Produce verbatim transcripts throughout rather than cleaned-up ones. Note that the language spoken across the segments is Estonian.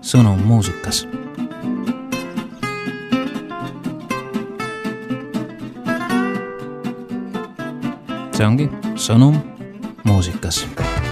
sõnum muusikas. See ongi sõnum muusikas.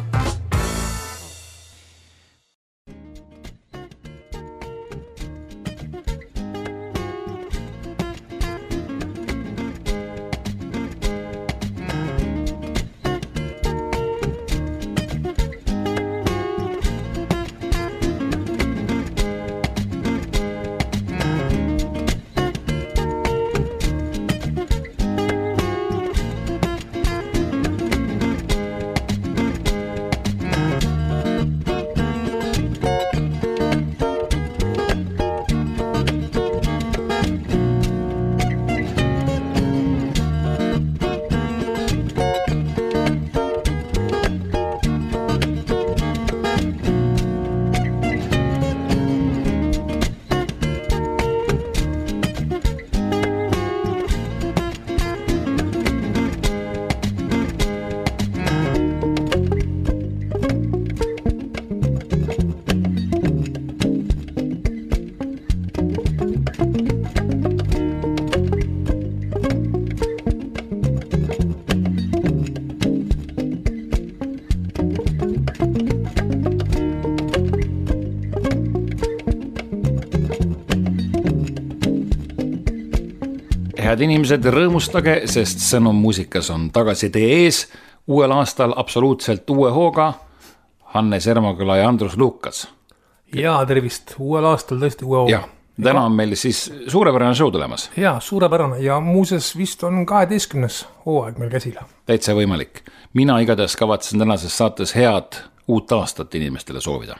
Head inimesed, rõõmustage, sest sõnum muusikas on tagasi teie ees uuel aastal absoluutselt uue hooga. Hannes Ermaküla ja Andrus Lukas. Ja tervist, uuel aastal tõesti uue hooga. Ja, täna on meil siis suurepärane show tulemas. Ja, suurepärane ja muuses vist on kaheteistkümnes hooaeg meil käsila. Täitsa võimalik. Mina igatahes kavatsen tänases saates head uut aastat inimestele soovida.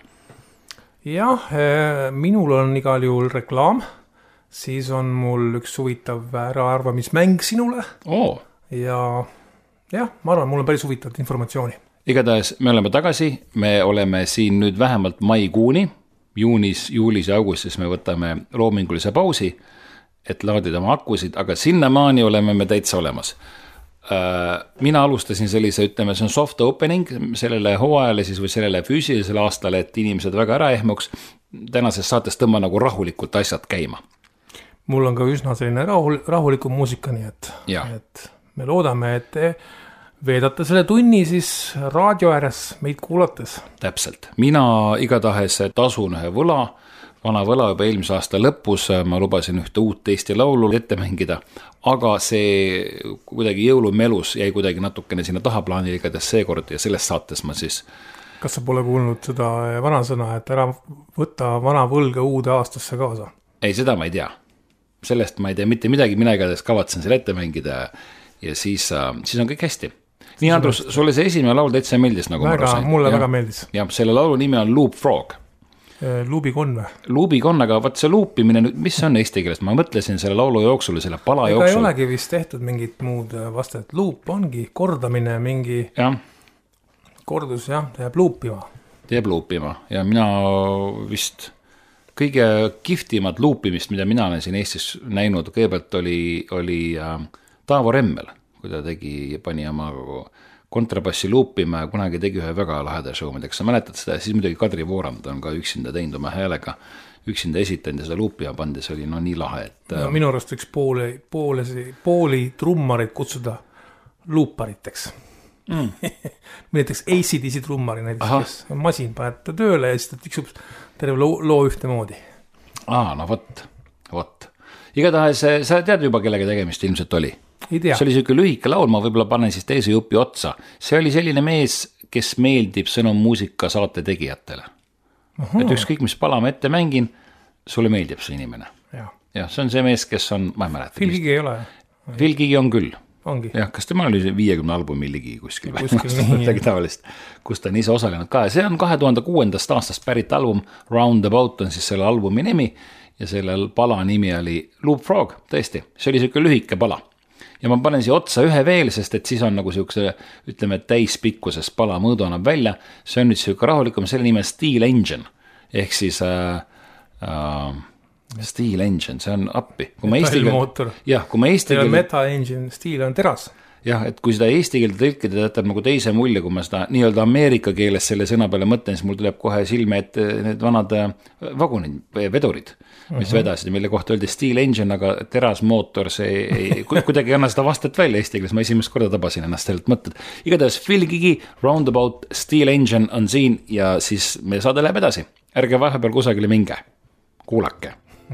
Jah, minul on igal juhul reklaam. Siis on mul üks huvitav äraarvamismäng sinule. Oo. Ja jah, ma arvan, mul on päris huvitavat informatsiooni. Igatahes me oleme tagasi, me oleme siin nüüd vähemalt maikuuni, juunis, juulis ja augustis me võtame loomingulise pausi, et laadida oma akusid, aga sinnamaani oleme me täitsa olemas. Mina alustasin sellise, ütleme, see on soft opening sellele hooajale siis või sellele füüsilisele aastale, et inimesed väga ära ehmuks. Tänases saates tõmba nagu rahulikult asjad käima. Mul on ka üsna selline rahul, rahuliku muusika, nii et, et me loodame, et te veedate selle tunni siis raadio ääres meid kuulates. Täpselt. Mina igatahes tasun ühe võla, vana võla juba eelmise aasta lõpus, ma lubasin ühte uut Eesti laulu ette mängida, aga see kuidagi jõulumelus jäi kuidagi natukene sinna tahaplaani igatahes seekord ja selles saates ma siis... Kas sa pole kuulnud seda vanasõna, et ära võtta vana võlga uude aastasse kaasa? Ei, seda ma ei tea. Sellest ma ei tea mitte midagi, mina igatahes kavatsen selle ette mängida ja siis, siis on kõik hästi. Nii, Andrus, sulle see esimene laul täitsa meeldis, nagu väga, ma aru sain. Mulle ja, väga meeldis. Ja selle laulu nimi on Loop Frog. Luubikon või? Luubikon, aga vaat see luupimine, mis see on eesti keeles? Ma mõtlesin selle laulu jooksul, selle pala Ega jooksul. ei olegi vist tehtud mingit muud vasta, et luup ongi kordamine, mingi ja. Kordus, jah, jääb luupima. Jääb luupima ja mina vist... Kõige kihvtimat luupimist, mida mina olen siin Eestis näinud, kõigepealt oli, oli Taavo Remmel, kui ta tegi, pani oma kontrabassi luupima ja kunagi tegi ühe väga laheda show, mida sa mäletad seda, siis muidugi Kadri Voorand on ka üksinda teinud oma häälega, üksinda esitanud ja seda luupima pandi, see oli no nii lahe. Et, no, minu arust võiks poole, poole, pooli trummarit kutsuda luupariteks. Mm. näiteks A C D C trummari näiteks, kes masin paneb tööle ja siis ta tiksub terve loo, loo ühte moodi. Aa, no võt, võt. Igatahes, sa tead juba, kellega tegemist ilmselt oli? Ei tea. See oli selline lühike laul, ma võib-olla panen siis teise jupi otsa. See oli selline mees, kes meeldib sõnum muusika saate tegijatele. Aha. Et ükskõik, mis pala ma ette mängin, sulle meeldib see inimene. Ja, ja see on see mees, kes on, ma ei mäleta. Phil Gigi ei ole. Phil Gigi on küll. Ongi. Ja, kas tema oli viiekümne albumi ligi kuskil, kuskil tavalist, kus ta on ise osalenud ka. See on kahe tuhande kuuendast aastast pärit album, Roundabout on siis selle albumi nimi ja sellel pala nimi oli Loop Frog, tõesti. See oli selline lühike pala. Ja ma panen siia otsa ühe veel, sest et siis on nagu siukse, ütleme, täispikkuses pala mõõdu annab välja. See on nüüd siuke rahulikum, selle nime Steel Engine, ehk siis... Äh, äh, Steel Engine, see on appi. Metallmootor. Jah, kui ma eesti keele... Metal Engine, steel on teras. jah, et kui seda eesti keelde tõlkida, jätab nagu teise mulje, kui ma seda nii-öelda Ameerika keeles selle sõna peale mõtlen, siis mul tuleb kohe silme, et need vanad vagunid, vedurid, mis uh-huh. vedasid, mille kohta öeldi steel engine, aga terasmootor, see ei, kuidagi ei anna seda vastet välja eesti keeles, ma esimest korda tabasin ennast sellelt mõtted. Igatahes Phil Gigi, Roundabout, Steel Engine on siin ja siis me saade läheb edasi. Ärge vahepeal kusagile minge, kuulake.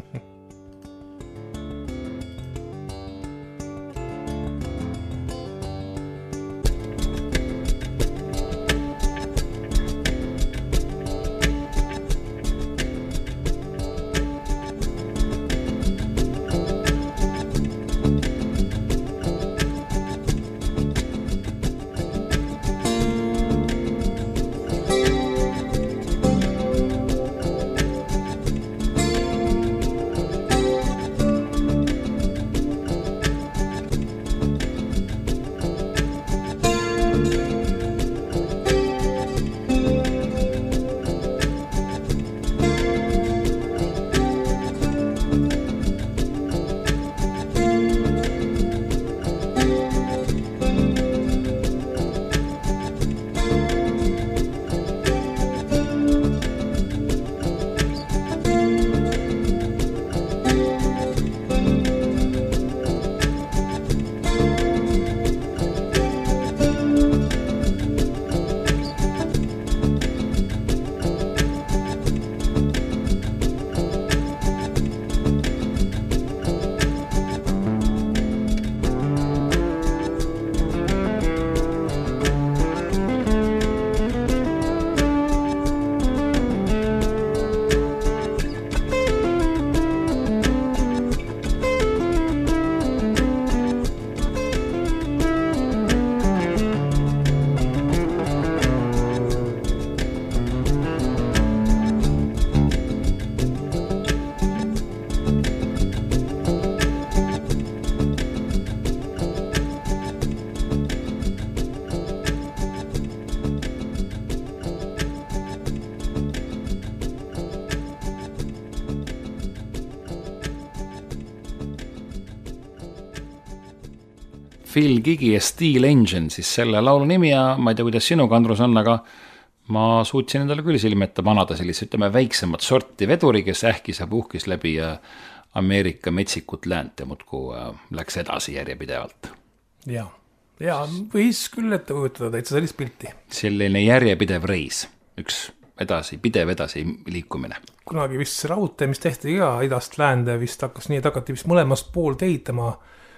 Phil Gigi ja Steel Engine, siis selle laulu nimi ja ma ei tea, kuidas sinuga, Andrus, on, aga ma suutsin endale küll silmetta manada sellise, ütleme, väiksemat sorti veduri, kes ähkis ja puhkis läbi Ameerika metsikut läänt ja muudku läks edasi järjepidevalt. Ja, ja võis küll ette kujutada täitsa sellist pilti. Selline järjepidev reis, üks edasi, pidev edasi liikumine. Kunagi vist see raudtee, mis tehti ka idast läände, vist hakkas nii, et hakati vist mõlemast poolt ehitama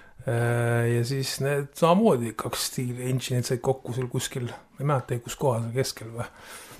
ja siis need samamoodi kaks Steel Engine'id said kokku seal kuskil, ma ei mäleta, kus kohas keskel või?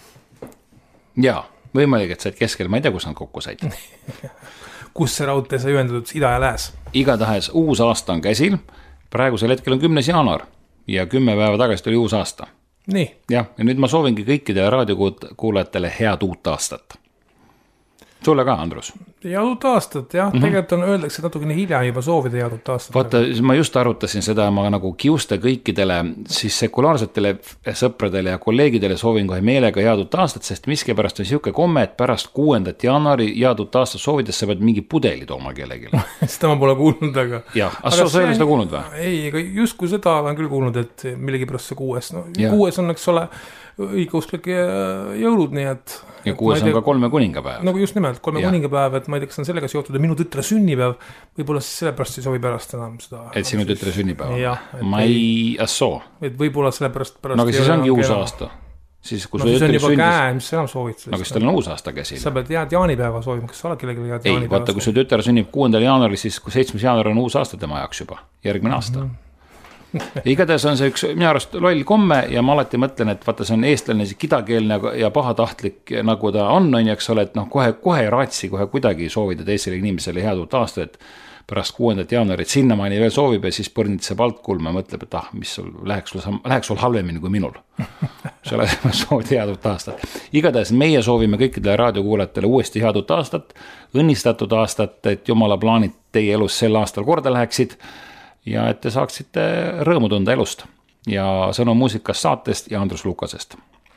Jaa, võimalik, et said keskel, ma ei tea, kus nad kokku said. Kus see raudtee sai ühendatud ida ja lääs? Igatahes uus aasta on käsil, praegusel hetkel on kümnes jaanuar ja kümme päeva tagasi tuli uus aasta. Nii. Jah, ja nüüd ma soovingi kõikidele raadiokuulajatele head uut aastat. Sulle ka, Andrus? Head uut aastat, jah. Mm-hmm. Tegelikult on öeldakse natukene hilja juba soovida head uut aastat. Vaata, ma just arutasin seda, ma nagu kiuste kõikidele siis sekulaarsetele sõpradele ja kolleegidele soovin kohe meelega head uut aastat, sest miski pärast on siuke komme, et pärast kuuendat jaanuari head uut aastat soovides sa pead mingi pudeli tooma kellegile. Seda ma pole kuulnud, aga... Jah, aga sa ei ole seda kuulnud või? Ei, aga just kui seda olen küll kuulnud, et millegi pärast see kuues. No, kuues on, eks ole, õigeusklik jõulud, nii et... Ja kuues on ka kolme kuningapäev. Nagu just nimelt, kolme ja. kuningapäev, et ma ei tea, kas on sellega seotud ja minu tütre sünnipäev, võib-olla siis sellepärast ei sobi pärast enam seda. Et sinu tütre sünnipäev? Ma ei assoo. Et võib-olla sellepärast pärast... No aga siis ongi uus aasta. Siis, no siis on juba sündis... käe, mis sa enam soovid. No aga siis tal on uus aasta käsil. Sa pead head jaanipäeva soovima, kas sa oled kellelegi head jaanipäeva? Ei, vaata, kui su tütre sünnib kuuendal jaanuaril, siis kui seitsmes jaanuar on uus aasta tema ajaks juba, järgmine aasta. Mm-hmm. Igatahes on see üks minu arust loll komme ja ma alati mõtlen, et vaata, see on eestlane kidakeelne ja pahatahtlik, nagu ta on, on jaks ole, et noh, kohe, kohe raatsi, kohe kuidagi soovida teisele inimesele head uut aasta, et pärast kuuendat jaanuarit sinnamaani veel soovib ja siis põrnitseb altkulma ja mõtleb, et ah, mis sul, läheks sul, läheks sul halvemini kui minul. See ole soovida head uut aastat. Igatahes meie soovime kõikidele raadiokuulajatele uuesti head uut aastat, õnnistatud aastat, et jumala plaanid teie elus sel aastal korda läheksid ja et te saaksite rõõmu tunda elust ja Sõnu muusikast saatest ja Andrus Lukasest.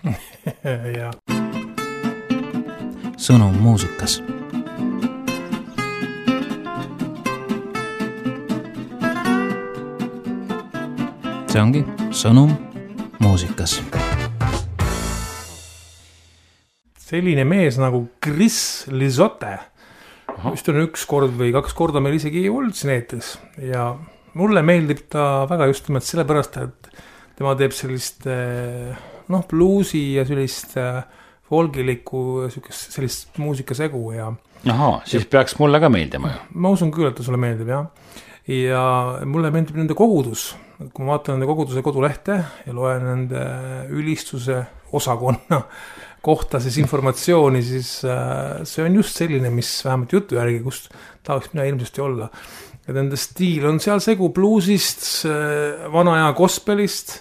Ja. Sõnu muusikas. see ongi sõnum muusikas. Selline mees nagu Chris Lizotte. Vist on üks kord või kaks korda meil isegi olnud siin eetris. Ja mulle meeldib ta väga just nimelt sellepärast, et tema teeb sellist noh, bluusi ja sellist folgilikku sellist muusikasegu ja Aha, siis ja, peaks mulle ka meeldima ju. Ma usun küll, et ta sulle meeldib, jah. Ja mulle meeldib nende kogudus. Kui ma vaatan nende koguduse kodulehte ja loen nende ülistuse osakonna kohta siis informatsiooni, siis see on just selline, mis vähemalt jutu järgi, kust tahaks mina ilmsesti olla. Ja nende stiil on seal segu bluusist, vana aja gospelist,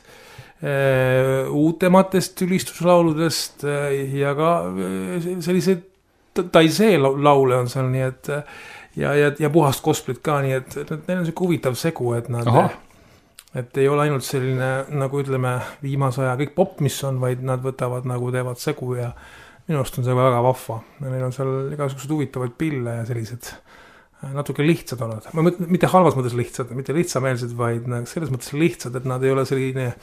uutematest ülistuslauludest ja ka sellised taisee laule on seal, nii et ja, ja, ja puhast gosplit ka, nii et neil on see huvitav segu, et nad Aha. et ei ole ainult selline, nagu ütleme, viimase aja kõik pop, mis on, vaid nad võtavad nagu teevad segu ja minu arust on see väga vahva. Ja neil on seal igasugused huvitavaid pille ja sellised natuke lihtsad olnud. Ma mõtlen, mitte halvas mõttes lihtsad, mitte lihtsameelsed, vaid selles mõttes lihtsad, et nad ei ole selline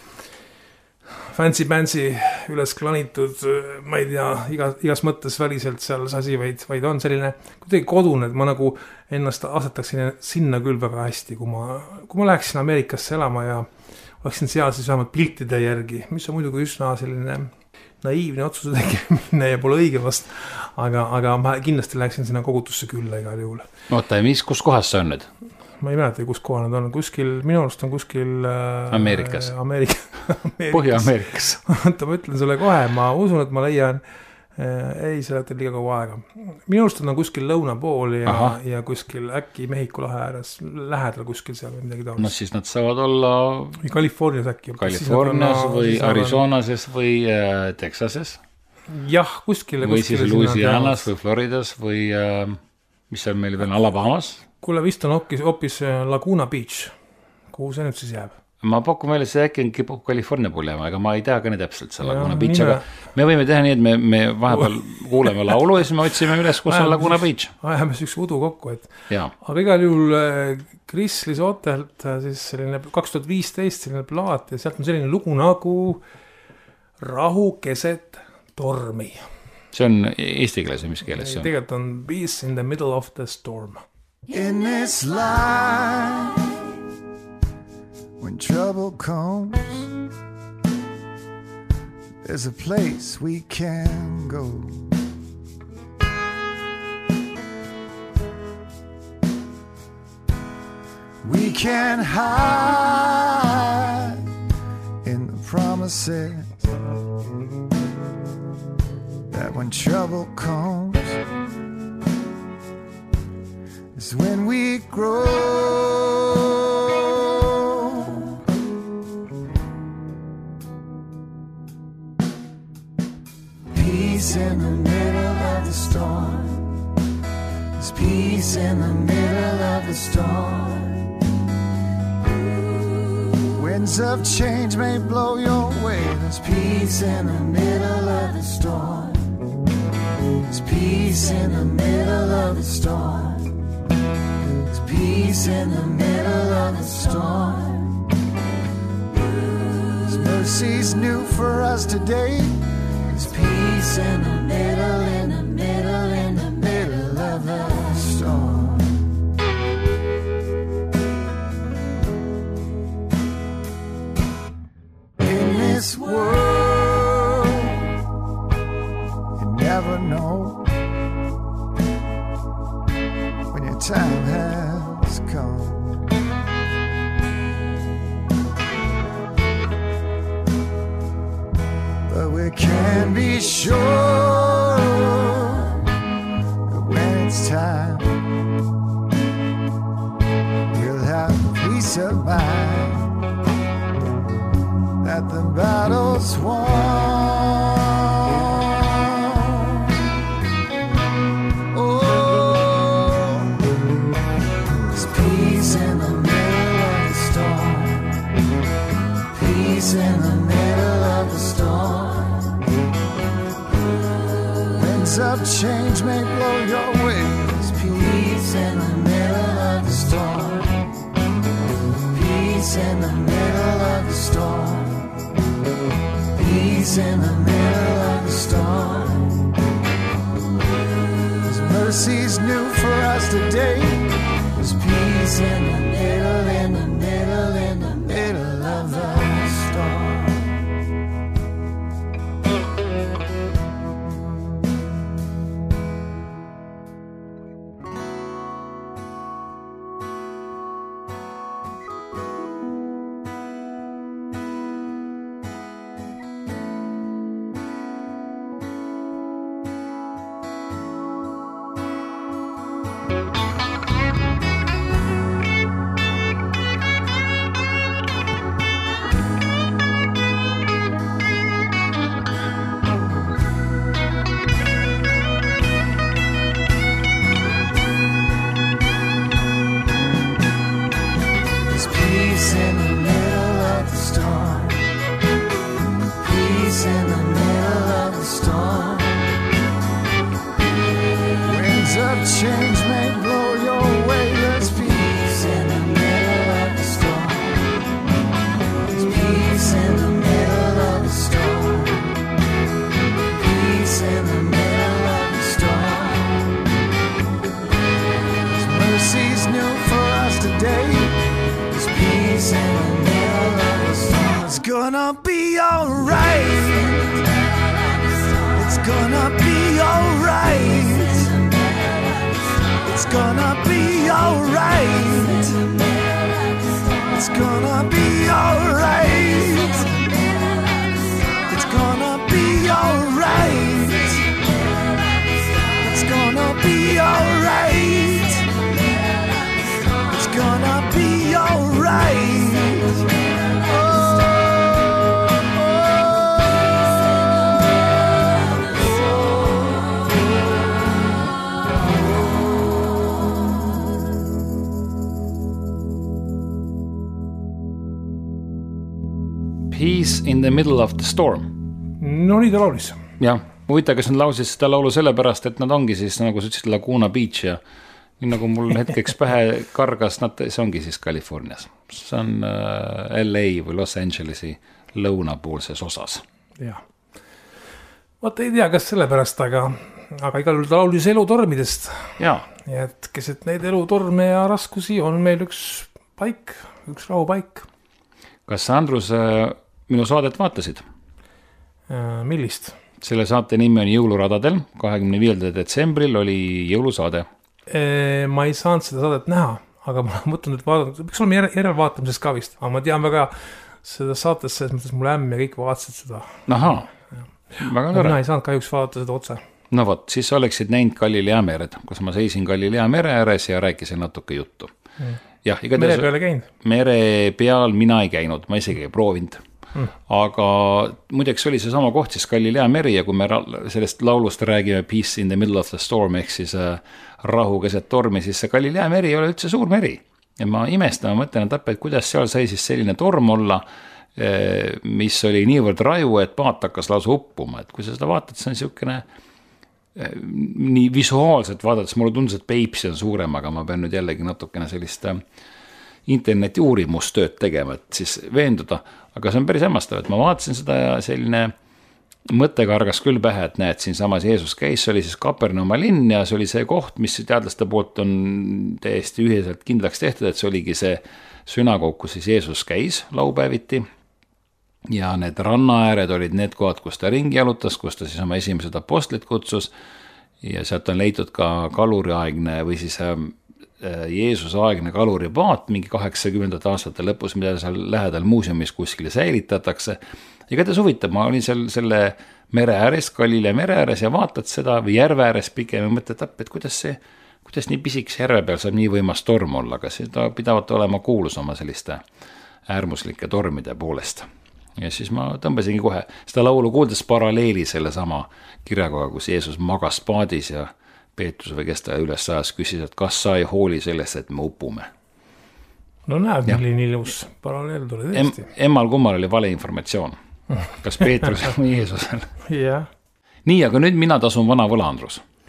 fancy-fancy üles klanitud, ma ei tea, igas, igas mõttes väliselt seal sasi, vaid, vaid on selline kuidagi kodune, et ma nagu ennast asetaksin sinna küll väga hästi, kui ma, kui ma läheksin Ameerikasse elama ja oleksin seal siis vähemalt piltide järgi, mis on muidugi üsna selline naiivne otsuse tegemine ja pole õige vast, aga, aga ma kindlasti läheksin sinna kogutusse külla igal juhul. Oota, mis, kus kohas see on nüüd? Ma ei mäleta, kus kohal nad on. Kuskil, minu arust on kuskil Ameerikas. Äh, Ameerika, Ameerikas. Põhja-Ameerikas. Oota, ma ütlen sulle kohe, ma usun, et ma leian äh, ei, see läheb liiga kaua aega. Minu arust on kuskil lõuna pool ja, ja kuskil äkki Mehhiko lahe ääres lähedal kuskil seal või midagi taolist. No siis nad saavad olla või Californias äkki. Californias on, või Arizonases või äh, Texases. Jah, kuskil. Või siis Louisianas või Floridas või äh, mis seal meil veel Alabamas. Kuule, vist on hoopis, hoopis Laguna Beach, kuhu see nüüd siis jääb? Ma pakun meile, see äkki on kipub California pool jääma, aga ma ei tea ka nii täpselt see Laguna ja, Beach, aga me võime teha nii, et me, me vahepeal kuuleme laulu ja siis me otsime üles, kus on Laguna Beach. Ajame üks udu kokku, et ja. Aga igal juhul Chris Lisotelt siis selline kaks tuhat viisteist selline plaat ja sealt on selline lugu nagu Rahu keset tormi. See on eesti keeles või mis keeles see on? Tegelikult on Peace in the middle of the storm. In this life, when trouble comes, there's a place we can go. We can hide in the promises that when trouble comes, it's when we grow. Peace in the middle of the storm. There's peace in the middle of the storm. Winds of change may blow your way. There's peace in the middle of the storm. There's peace in the middle of the storm. Peace in the middle of the storm. His mercy's new for us today. There's peace in the middle, in the middle, in the middle of the storm. In this world, you never know when your time has come. But we can be sure that when it's time, we'll have peace of mind, that the battle's won. In the middle of the storm, winds of change may blow your way. There's peace in the middle of the storm. Peace peace in the middle of the storm. Peace in the middle of the storm. His mercy's new for us today. There's peace in the middle, in the middle, in the middle of the storm. Peace in the middle of the storm. No nii ta laulis. Jah, huvitav, kas nad lausid seda laulu sellepärast, et nad ongi siis, nagu sa ütlesid, Laguna Beach ja nii nagu mul hetkeks pähe kargas, nad, see ongi siis Californias. See on L A või Los Angelesi lõunapoolses osas. Jah. Vaata ei tea, kas sellepärast, aga, aga igal juhul ta laulis elutormidest. Jaa. Ja et keset neid elutorme ja raskusi on meil üks paik, üks rahupaik. Kas sa, Andrus, minu saadet vaatasid? Millist? Selle saate nimi on Jõuluradadel. kahekümne viiendal detsembril oli jõulusaade. Ma ei saanud seda saadet näha, aga ma mõtlen, et vaadata, peaks olema järelvaatamises ka vist, aga ma tean väga seda saates, selles mõttes mul ämm ja kõik vaatasid seda. Ahaa, väga tore. Mina ei saanud kahjuks vaadata seda otse. No vot, siis oleksid näinud Galilea meret, kus ma seisin Galilea mere ääres ja rääkisin natuke juttu. Mm. Jah, mere peale käinud? Mere peal mina ei käinud, ma isegi ei proovinud. Mm. Aga muideks oli see sama koht siis Galilea meri ja kui me sellest laulust räägime Peace in the middle of the storm ehk siis rahu keset tormi, siis see Galilea meri ei ole üldse suur meri. Ja ma imestan, ma mõtlen, et, et kuidas seal sai siis selline torm olla, mis oli niivõrd raju, et paat hakkas lausa uppuma. Et kui sa seda vaatad, see on niisugune nii visuaalselt vaadates, mulle tundus, et Peipsi on suurem, aga ma pean nüüd jällegi natukene sellist interneti uurimustööd tegema, et siis veenduda, aga see on päris hämmastav, et ma vaatasin seda ja selline mõte kargas küll pähe, et näed, siin samas Jeesus käis, see oli siis Kapernauma linn ja see oli see koht, mis teadlaste poolt on täiesti üheselt kindlaks tehtud, et see oligi see sünagoog, kus siis Jeesus käis laupäeviti ja need rannaääred olid need kohad, kus ta ringi jalutas, kus ta siis oma esimesed apostlit kutsus ja sealt on leitud ka kaluriaegne või siis Jeesuse aegne kaluripaat mingi kaheksakümnendate aastate lõpus, mida seal lähedal muuseumis kuskile säilitatakse. Ja kätes huvitab, ma olin seal selle mere ääres, Galilea mere ääres ja vaatad seda või järve ääres pigem ja mõtled, et kuidas see, kuidas nii pisiks järve peal saab nii võimas torm olla, aga seda pidavat olema kuulus oma selliste äärmuslike tormide poolest. Ja siis ma tõmbasingi kohe seda laulu kuuldes paralleeli selle sama kirjakoga, kus Jeesus magas paadis ja Peetrus või kes ta üles ajas küsis, et kas sa ei hooli sellest, et me upume. No näed, milline ilus paralleel tuli tõesti. Em, emmal kummal oli vale informatsioon. Kas Peetrus või Jeesusel? Jah. Nii, aga nüüd mina tasun vana võla, Andrus.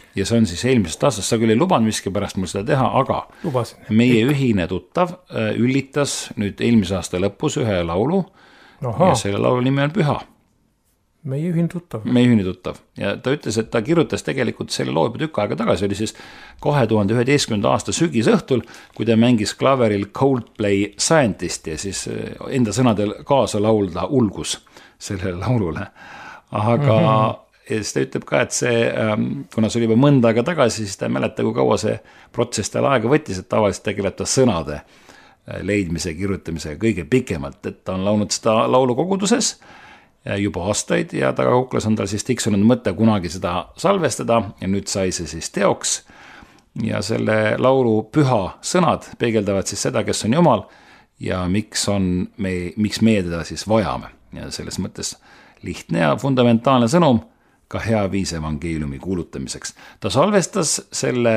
ja see on siis eelmisest aastast, sa küll ei lubanud miski pärast mul seda teha, aga Lubasin. meie ühine tuttav üllitas nüüd eelmise aasta lõpus ühe laulu. Aha. Ja selle laulu nimi on Püha. Meie ühine tuttav. Meie ühine tuttav. Ja ta ütles, et ta kirjutas tegelikult selle loo juba tükk aega tagasi, oli siis kahe tuhande üheteistkümnenda aasta sügisõhtul, kui ta mängis klaveril Coldplay Scientist ja siis enda sõnadel kaasa laulda ulgus sellele laulule. Aga mm-hmm. ja siis ta ütleb ka, et see, kuna see oli juba mõnda aega tagasi, siis ta ei mäleta, kui kaua see protsess tal aega võttis, et tavaliselt tegeleb ta sõnade leidmise, kirjutamisega kõige pikemalt, et ta on laulnud seda laulu koguduses juba aastaid ja taga kuklas on tal siis tiksunud mõte kunagi seda salvestada ja nüüd sai see siis teoks ja selle laulu püha sõnad peegeldavad siis seda, kes on Jumal ja miks, on me, miks meie teda siis vajame ja selles mõttes lihtne ja fundamentaalne sõnum ka hea viis evangeeliumi kuulutamiseks. Ta salvestas selle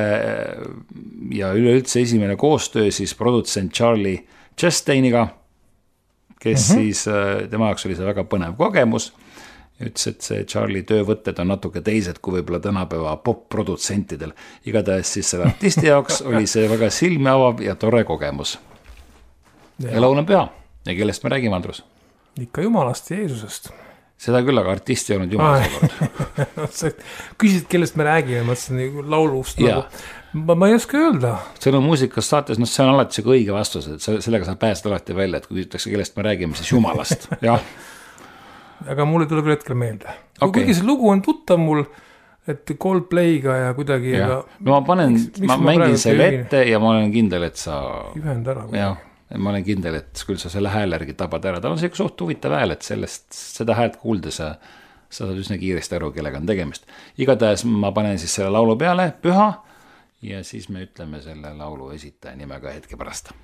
ja üleüldse esimene koostöö siis produtsent Charlie Chastainiga, kes mm-hmm. siis, tema jaoks oli see väga põnev kogemus. Ütles, et see Charlie töövõtted on natuke teised kui võib-olla tänapäeva pop-produtsentidel. Igatahes siis selle artisti jaoks oli see väga silmi avav ja tore kogemus. Ja, ja laul on püha. Ja kellest me räägime, Andrus? Ikka Jumalast ja Jeesusest. Seda küll, aga artisti ei olnud Jumal seekord. Küsid, kellest me räägime, mõtlesin laulust nagu. Ma, ma ei oska öelda. Sõnu muusikas saates, no see on alati see õige vastus, et sellega saab pääseda alati välja, et kui küsitakse, kellest me räägime, siis Jumalast. Ja. Aga mulle tuleb hetkel meelde. Okay. Kuigi see lugu on tuttav mul, et Coldplayga ja kuidagi... Ja. Aga, no ma panen, miks, miks ma, ma mängin selle ette ja ma olen kindel, et sa... Ühend ära. Jah, ma olen kindel, et küll sa selle häälergi tabad ära. Ta on see suht huvitav hääl, et sellest, seda häält kuuldes sa, sa saad üsna kiiresti aru, kellega on tegemist. Igatahes ma panen siis selle laulu peale, Püha, ja siis me ütleme selle laulu esitaja nimega hetke pärast.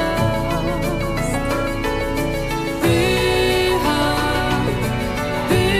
Püha,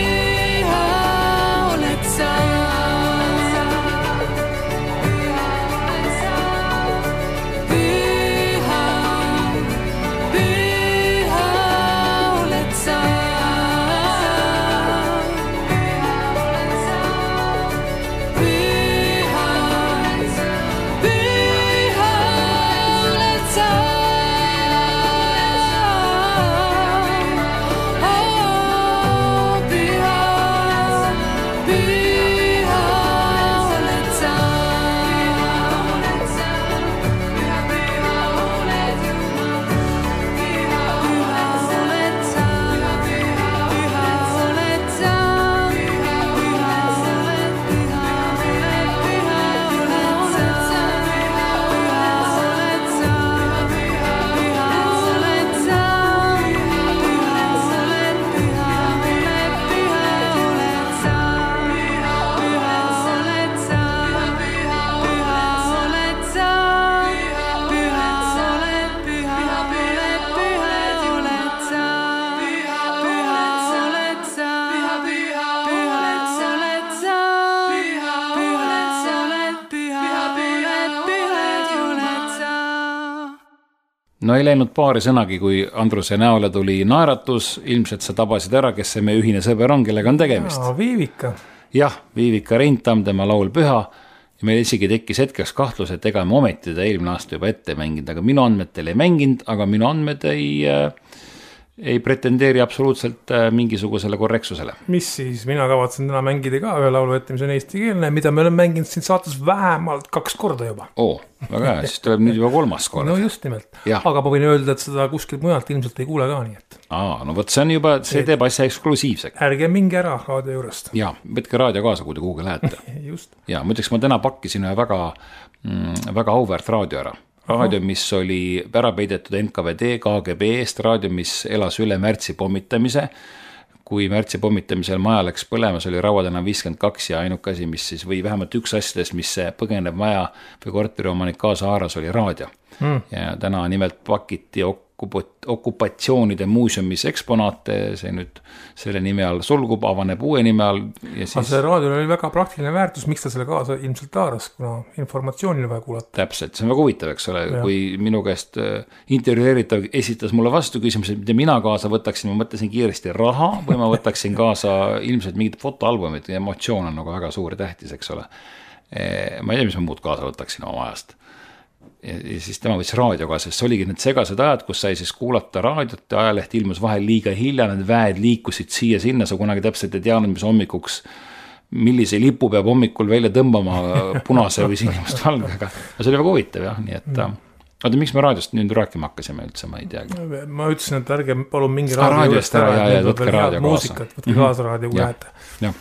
no ei läinud paari sõnagi, kui Andruse näole tuli naeratus, ilmselt sa tabasid ära, kes see meie ühine sõber on, kellega on tegemist. Jaa, Viivika. Jah, Viivika Reintam, tema laul Püha, ja meil isegi tekkis hetkeks kahtlus, et ega me ometi teda eelmine aasta juba ette mänginud, aga minu andmetel ei mänginud, aga minu andmed ei... ei pretendeeri absoluutselt mingisugusele korreksusele. Mis siis? Mina kavatsen täna mängida ka ühe laulu ette, mis on eestikeelne, mida me oleme mänginud siin saates vähemalt kaks korda juba. Oo, väga hea, siis tuleb nüüd juba kolmas kord. No just nimelt. Ja. Aga ma võin öelda, et seda kuskil mujalt ilmselt ei kuule ka nii, et... Aa, no võt, see on juba, see teeb asja eksklusiivseks. Ärge mingi ära raadio juurest. Jaa, võtke raadio kaasa, kui te kuhugi lähete. Just. Ja, mõtleks, ma täna pakkisin ühe väga, mm, väga auväärt raadio ära. Raadio, mis oli ära peidetud N K V D, K G B eest, raadio, mis elas üle märtsi pommitamise. Kui märtsi pommitamisel maja läks põlemas, oli Rauatänav viiskümmend kaks ja ainuke asi, mis siis, või vähemalt üks asjadest, mis see põgeneb maja või korteri omanik kaasa haaras, oli raadio. Mm. Ja täna nimelt pakiti okupatsioonide muuseumis eksponaate, see nüüd selle nime all sulgub, avaneb uue nime all. Ja siis... Aga see raadiol oli väga praktiline väärtus, miks ta selle kaasa ilmselt haaras, kuna informatsioonile vaja kuulata. Täpselt, see on väga huvitav, eks ole, ja. Kui minu käest intervjueeritav esitas mulle vastu küsimus, et mida mina kaasa võtaksin, ma mõtlesin kiiresti raha või ma võtaksin kaasa ilmselt mingid fotoalbumid, emotsioon on nagu väga suur tähtis, eks ole. Ma ei tea, mis ma muud kaasa võtaksin oma ajast. Ja, ja siis tema võttis raadio kaasa, sest oligi need segased ajad, kus sai siis kuulata raadiot ja ajaleht ilmus vahel liiga hilja, need väed liikusid siia sinna, sa kunagi täpselt ei teadnud, mis hommikuks, millise lipu peab hommikul välja tõmbama punase või sinimust valgega. See oli väga huvitav, jah, nii et mm. oota, miks me raadiost nüüd rääkima hakkasime üldse, ma ei teagi. Ma ütlesin, et ärge palun mingi raadio üles ära, ja, ja, võtke raadio muusikat, kaasa. Võtke kaasa raadio, kui lähete.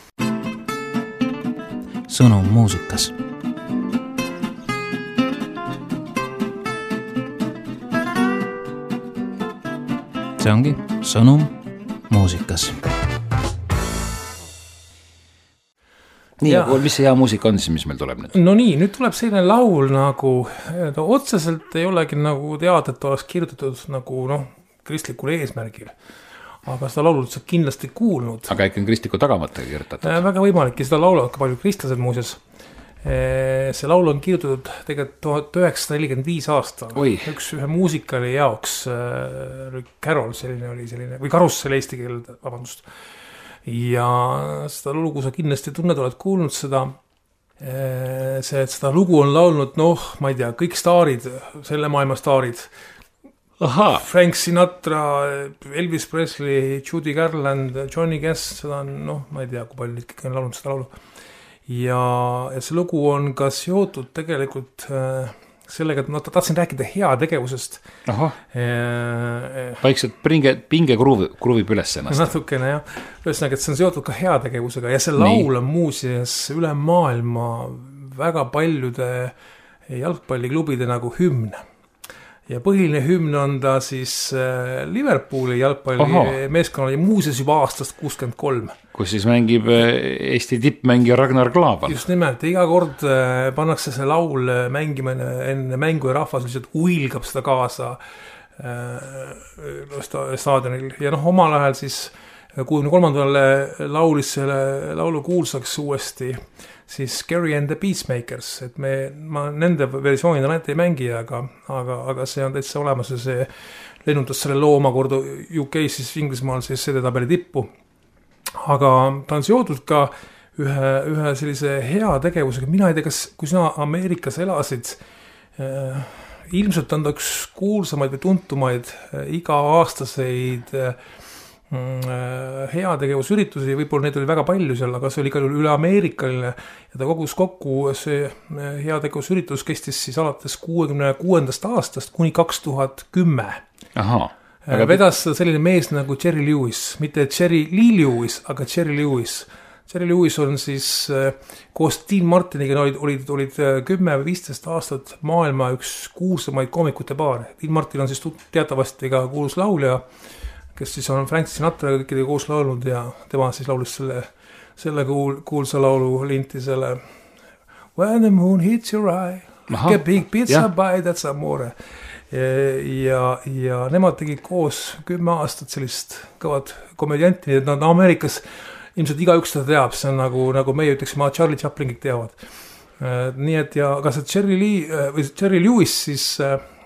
Sõnum muusikas. See ongi sõnum muusikas. Nii, ja. Mis see hea muusika on siis, mis meil tuleb nüüd? No nii, nüüd tuleb selline laul nagu, ta otseselt ei olegi nagu teada, et oleks kirjutatud nagu noh, kristlikul eesmärgil. Aga seda laulu sa kindlasti kuulnud. Aga ikka on kristliku tagamõttega kirjutatud. Väga võimalik ja seda laulu ka palju kristlased muuses. See laul on kirjutatud tegelikult tuhat üheksasada nelikümmend viis aasta. Oi. Üks ühe muusikali jaoks, Carol selline oli selline, või Karussel eesti keelde, vabandust. Ja seda lugu sa kindlasti tunned, oled kuulnud seda. See, et seda lugu on laulnud, noh, ma ei tea, kõik staarid, selle maailma staarid. Aha. Frank Sinatra, Elvis Presley, Judy Garland, Johnny Cash, seda on, noh, ma ei tea, kui palju kõik on laulnud seda laulu. Ja, ja see lugu on ka seotud tegelikult äh, sellega, et no, ta tahtsin rääkida hea tegevusest. Ahah, vaikselt pinge, pinge kruvi, kruvib üles ennast. Natukene, jah. Ühesõnaga, et see on seotud ka hea tegevusega ja see laul on muuseas üle maailma väga paljude jalgpalliklubide nagu hümn. Ja põhiline hümn on ta siis Liverpooli jalgpalli meeskonnal ja muuseas juba aastast kuuskümmend kolm. Kus siis mängib Eesti tippmängija Ragnar Klavan. Just nimelt, iga kord pannakse see laul mängima enne mängu ja rahvas lihtsalt uilgab seda kaasa staadionil. Ja noh, omal ajal siis kuuekümne kolmandal laulis selle laulu kuulsaks uuesti siis Gary and the Beatsmakers, et me, ma nende versioonid on ette ei mängi, aga, aga, aga see on täitsa olemas ja see lennundas selle loo omakorda U K siis Inglismaal siis see tabeli tippu. Aga ta on seotud ka ühe, ühe sellise hea tegevusega, mina ei tea, kas, kui sina Ameerikas elasid, äh, ilmselt on ta üks kuulsamaid või tuntumaid äh, iga-aastaseid äh, heategevusüritusi, võib-olla neid oli väga palju seal, aga see oli ka üle Ameerikaline ja ta kogus kokku, see heategevusüritus kestis siis alates kuuekümne kuuendast aastast kuni kaks tuhat kümme. Aha. Aga vedas selline mees nagu Jerry Lewis, mitte Jerry Lee Lewis, aga Jerry Lewis. Jerry Lewis on siis koos Dean Martiniga olid, olid, olid kümme või viisteist aastat maailma üks kuulsamaid koomikute paare. Dean Martin on siis teatavasti ka kuulus laulja, kes siis on Frank Sinatra kõikide koos laulnud ja tema siis laulis selle, selle kuul, kuulsa laulu linti selle When the moon hits your eye, like a big pizza yeah. by that's amore. Ja, ja nemad tegid koos kümme aastat sellist kõvad komedianti, et nad Ameerikas ilmselt iga üks seda teab, see on nagu, nagu meie ütleksime, Charlie Chaplin kõik teavad. Nii et ja aga see Jerry Lee või Jerry Lewis siis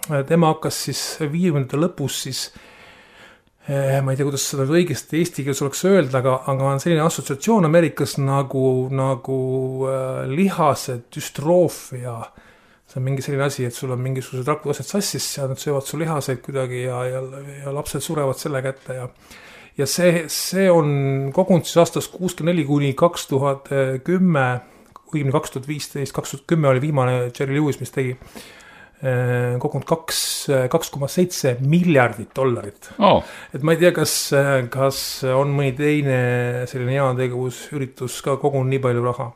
tema hakkas siis viiekümnendate lõpus siis, ma ei tea, kuidas seda õigesti eesti keeles oleks öelda, aga, aga on selline assotsiatsioon Ameerikas nagu, nagu lihased, düstroofia. See on mingi selline asi, et sul on mingisugused rakud asjad sassis ja nad söövad su lihaseid kuidagi ja, ja, ja lapsed surevad selle kätte ja ja see, see on kogunud siis aastast kuuskümmend neli kuni kaks tuhat kümme, õigemini kaks tuhat viisteist, kaks tuhat kümme oli viimane Jerry Lewis, mis tegi kogunud kaks, kaks koma seitse miljardit dollarit. Oh. Et ma ei tea, kas, kas on mõni teine selline heategevusüritus ka kogunud nii palju raha.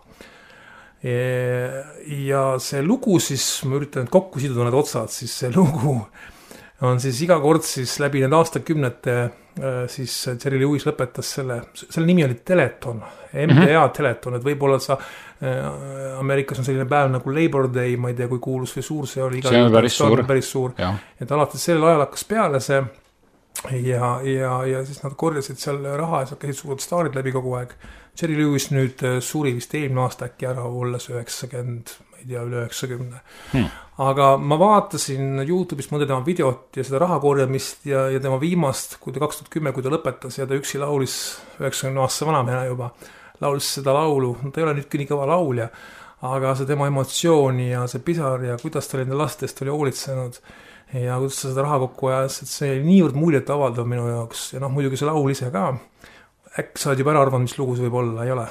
Ja see lugu siis, ma üritan kokku siduda need otsad, siis see lugu on siis iga kord siis läbi need aastakümnete siis Jerry Lewis lõpetas selle, selle nimi oli Teleton, M D A Teleton, et võib-olla sa Ameerikas on selline päev nagu Labor Day, ma ei tea, kui kuulus või suur see oli. See on päris suur. Päris suur. Et alates sellel ajal hakkas peale see ja, ja, ja siis nad korjasid seal raha ja seal käisid suured staarid läbi kogu aeg. Jerry Lewis nüüd suuri vist eelmine aasta äkki ära olles üheksakümmend, ma ei tea, üle üheksakümne. Hmm. Aga ma vaatasin YouTube'ist mõnda tema videot ja seda raha korjamist ja, ja tema viimast, kui ta kaks tuhat kümme, kui ta lõpetas ja ta üksi laulis üheksakümne aastase vanamehena juba, laulis seda laulu, no ta ei ole nüüdki nii kõva laulja, aga see tema emotsiooni ja see pisar ja kuidas ta nende lastest oli hoolitsenud ja kuidas ta seda raha kokku ajas, et see oli niivõrd muljet avaldav minu jaoks ja noh, muidugi see laul ise ka. Äkki sa oled juba ära arvanud, mis lugu see võib olla, ei ole?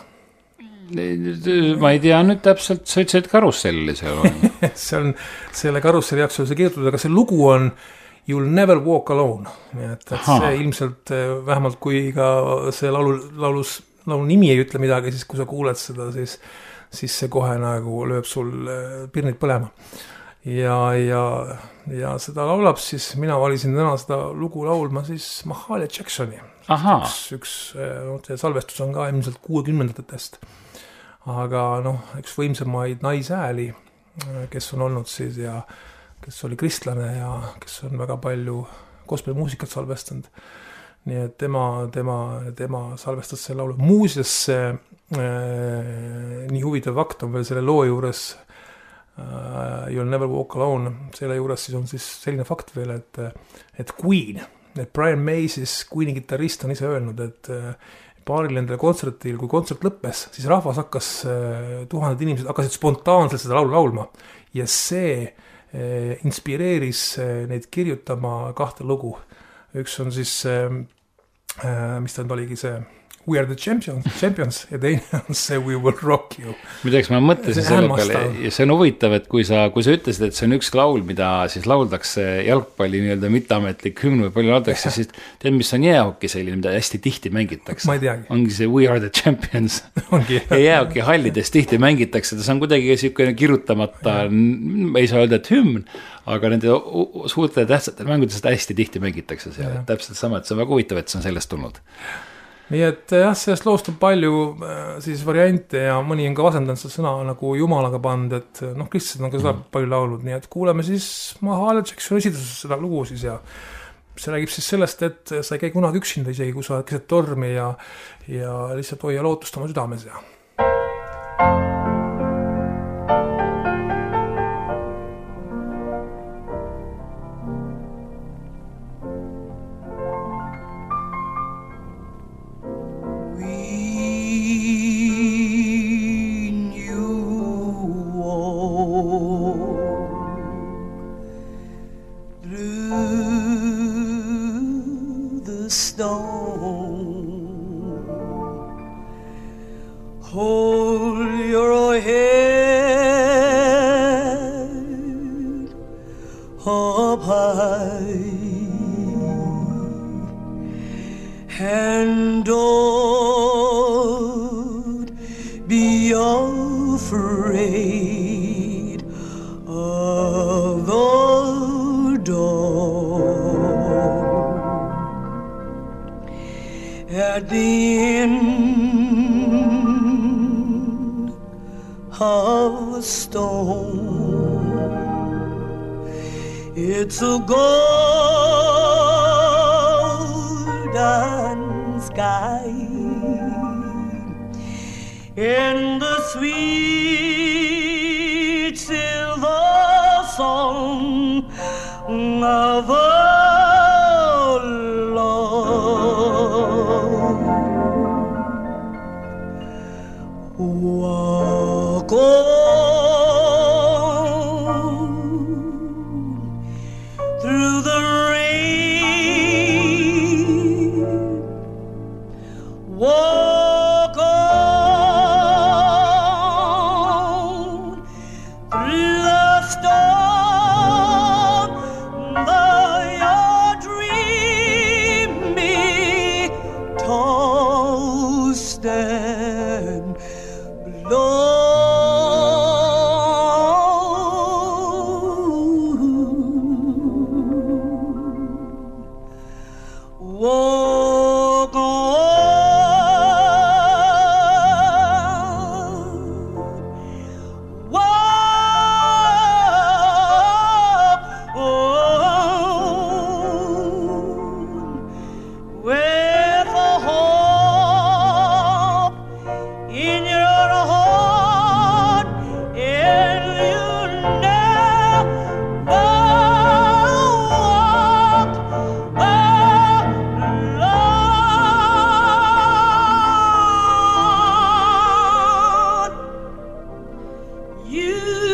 Ma ei tea nüüd täpselt, sa ütlesid karusselli seal on. see on selle karusselli jaoks see kirjutatud, aga see lugu on You'll Never Walk Alone. Et, et see ilmselt vähemalt kui ka see laulu, laulus, laulu nimi ei ütle midagi, siis kui sa kuuled seda, siis, siis see kohe nagu lööb sul pirnid põlema. Ja, ja, ja seda laulab siis, mina valisin täna seda lugu laulma siis Mahalia Jacksoni. Aha. Üks, üks no, salvestus on ka ilmselt kuuekümnendatest. Aga noh, üks võimsamaid naisääli, kes on olnud siis ja kes oli kristlane ja kes on väga palju gospelmuusikat salvestanud. Nii et tema, tema, tema salvestas selle laulu. Muuseas, äh, nii huvitav fakt on veel selle loo juures uh, You'll Never Walk Alone. Selle juures siis on siis selline fakt veel, et, et Queen, et Brian May siis Queeni gitarrist on ise öelnud, et paaril nendele kontsertil, kui kontsert lõppes, siis rahvas hakkas, tuhanded inimesed hakkasid spontaanselt seda laulu laulma ja see eh, inspireeris neid kirjutama kahte lugu. Üks on siis, eh, mis ta oligi see We are the champions, champions ja teine on see We will rock you. Midagi ma mõtlesin selle peale ja see on huvitav, et kui sa, kui sa ütlesid, et see on üks laul, mida siis lauldakse jalgpalli nii-öelda mitteametlik hümn või palju lauldakse, siis tead, mis on jäähoki selline, mida hästi tihti mängitakse. Ma ei teagi. Ongi see We are the champions. Ongi. Ja jäähoki hallides tihti mängitakse, see on kuidagi selline kirutamata, ei saa öelda, et hümn, aga nende suurte tähtsatel mängudes seda hästi tihti mängitakse seal. Täpselt sama, et see on väga huvitav, et see on sellest tulnud. Nii et jah, sellest loost on palju siis variante ja mõni on ka vasendanud seda sõna nagu jumalaga pand, et noh, kristlased on ka seda palju laulnud, nii et kuuleme siis Mahalia Jacksoni esituses seda lugu siis ja see räägib siis sellest, et sa ei käi kunagi üksinda isegi, kui sa oled keset tormi ja, ja lihtsalt hoia lootust oma südames ja It's a golden sky in the sweet silver song of a love. Walk on through the rain. Walk on through the storm, though you're dreaming, tossed and blown. Walk on, walk on, with a hope in your heart, and you'll never walk alone. You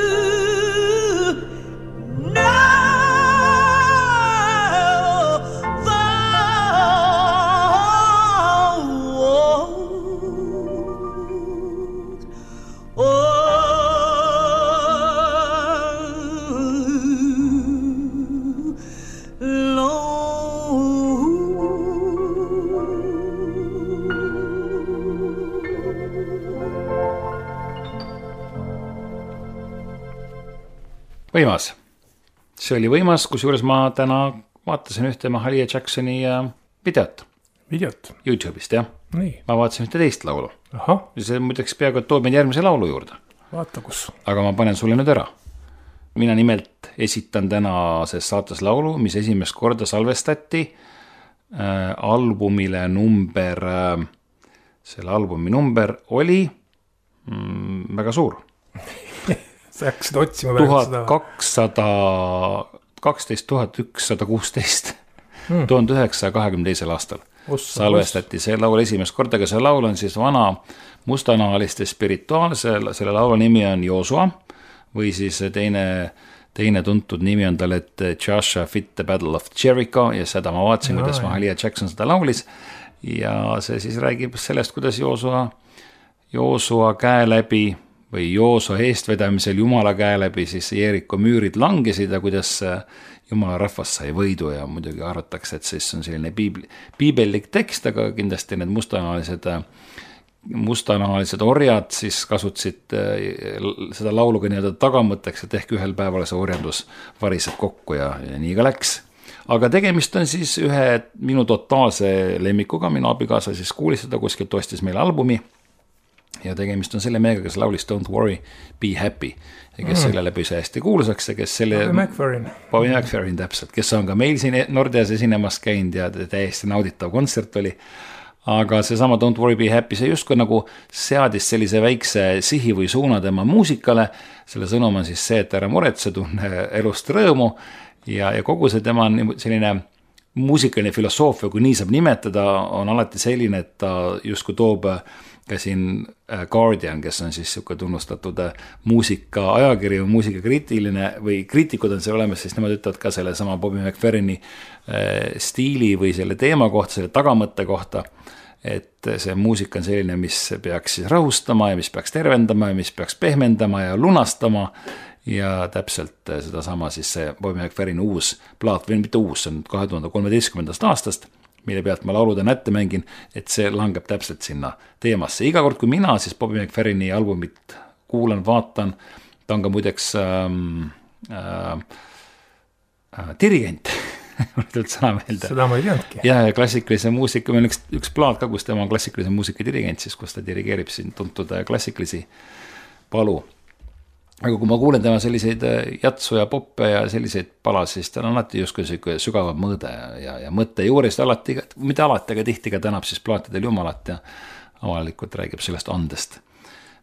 võimas. See oli võimas, kusjuures ma täna vaatasin ühte Mahalia Jacksoni videot. Videot? YouTube'ist, jah. Nii. Ma vaatasin ühte teist laulu. Aha. See muideks peaaegu, et toob meid järgmise laulu juurde. Vaata kus. Aga ma panen sulle nüüd ära. Mina nimelt esitan tänases saates laulu, mis esimest korda salvestati äh, albumile number, äh, selle albumi number oli mm, väga suur. Sa hakkasid otsima tuhat kakssada kaksteist tuhat ükssada kuusteist tuhande üheksasaja kahekümne teisel aastal ossa, salvestati ossa. See laul esimest korda, aga see laul on siis vana mustanahaliste spirituaal, selle laulu nimi on Joosua või siis teine, teine tuntud nimi on tal, et Joshua Fit the Battle of Jericho ja seda ma vaatasin, kuidas Mahalia Jackson seda laulis ja see siis räägib sellest, kuidas Joosua, Joosua käe läbi või Joosua eestvedamisel Jumala käe läbi siis Jeeriko müürid langesid ja kuidas Jumala rahvas sai võidu ja muidugi arvatakse, et siis on selline piibli, piibellik tekst, aga kindlasti need mustanahalised, mustanahalised orjad siis kasutasid seda lauluga nii-öelda tagamõtteks, et ehk ühel päeval see orjandus variseb kokku ja, ja nii ka läks. Aga tegemist on siis ühe minu totaalse lemmikuga, minu abikaasa siis kuulis seda, kuskilt ostis meile albumi ja tegemist on selle meega, kes laulis Don't Worry, Be Happy ja kes mm. selle läbi see hästi kuulsaks ja kes selle Bobby McFerrin Bobby McFerrin täpselt, kes on ka meil siin Nordeas esinemas käinud ja täiesti nauditav kontsert oli, aga see sama Don't Worry, Be Happy, see justkui nagu seadis sellise väikse sihi või suuna tema muusikale, selle sõnum on siis see, et ära muretse, tunne elust rõõmu ja, ja kogu see tema selline muusikaline filosoofia, kui nii saab nimetada, on alati selline, et ta justkui toob ka siin Guardian, kes on siis siuke tunnustatud muusika ajakiri või muusikakriitiline või kriitikud on see olemas, siis nemad ütlevad ka selle sama Bobby McFerrini stiili või selle teema kohta, selle tagamõtte kohta, et see muusika on selline, mis peaks siis rahustama ja mis peaks tervendama ja mis peaks pehmendama ja lunastama ja täpselt sedasama siis see Bobby McFerrini uus plaat, või mitte uus, see on kahe tuhande kolmeteistkümnendast aastast, mille pealt ma lauludan ette mängin, et see langeb täpselt sinna teemasse. Iga kord, kui mina siis Bobby McFerrini albumit kuulan, vaatan, ta on ka muideks ähm, äh, äh, dirigent, mul tuleb sõna meelde. Seda ma ei teadki. Ja, ja klassikalise muusika, meil on üks, üks plaat ka, kus tema on klassikalise muusika dirigent, siis kus ta dirigeerib siin tuntud klassikalisi palu. Aga kui ma kuulen tema selliseid jatsu ja poppe ja selliseid palasid, siis ta on alati justkui sügavam mõõde ja, ja mõtte juures alati, mitte alati, aga tihti ka tänab siis plaatidel Jumalat ja avalikult räägib sellest andest.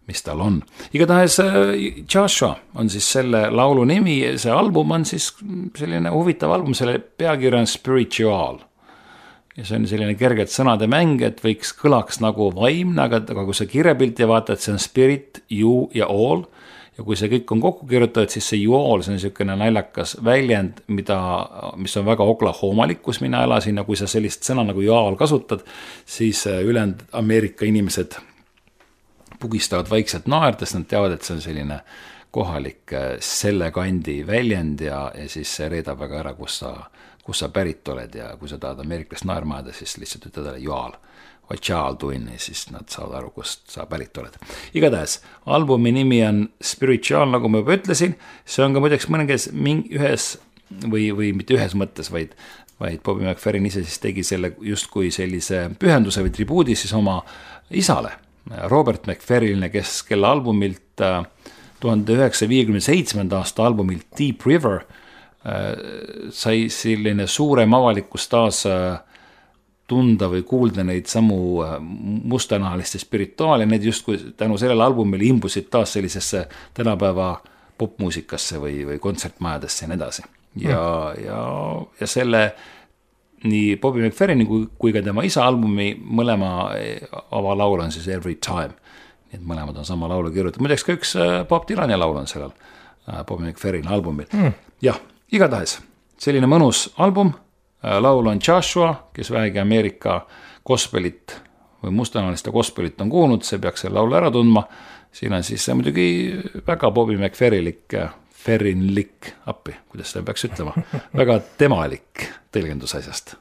mis tal on. Igatahes Joshua on siis selle laulu nimi, see album on siis selline huvitav album, selle peakiri on Spiritual. Ja see on selline kerged sõnade mäng, et võiks kõlaks nagu vaimne, aga, aga kui sa kirjapilti vaatad, see on spirit, you ja all. Ja kui see kõik on kokku kirjutatud, siis see you all, see on niisugune naljakas väljend, mida, mis on väga oklahoomaalik, kus mina elasin, ja kui sa sellist sõna nagu you all kasutad, siis ülejäänud Ameerika inimesed pugistavad vaikselt naerdes, nad teavad, et see on selline kohalik selle kandi väljend ja, ja siis see reedab väga ära, kus sa, kus sa pärit oled ja kui sa tahad ameeriklast naermaada, siis lihtsalt ütled you all. What y'all doing, siis nad saavad aru, kust sa pärit oled. Igatahes, albumi nimi on Spiritual, nagu ma juba ütlesin, see on ka muideks mõninges ühes või, või mitte ühes mõttes, vaid, vaid Bobby McFerrin ise siis tegi selle justkui sellise pühenduse või tribuudi siis oma isale, Robert McFerrinile, kes kelle albumilt tuhande üheksasaja viiekümne seitsmenda aasta albumilt Deep River sai selline suurem avalikkus taas tunda või kuulda neid samu mustanahaliste spirituaale, need justkui tänu sellele albumile imbusid taas sellisesse tänapäeva popmuusikasse või, või kontsertmajadesse ja nii edasi. Ja, ja, ja selle nii Bobby McFerrini kui, kui ka tema isa albumi mõlema avalaul on siis Every Time. Nii et mõlemad on sama laulu kirjutatud. Muideks ka üks Bob Dylani laul on sellel Bobby McFerrini albumil. Mm. Jah, igatahes selline mõnus album. Laul on Joshua, kes vähegi Ameerika gospelit või mustanaliste gospelit on kuulnud, see peaks selle laulu ära tundma. Siin on siis muidugi väga Bobby McFerrilik, Ferrinlik appi, kuidas seda peaks ütlema, väga temalik tõlgendus asjast.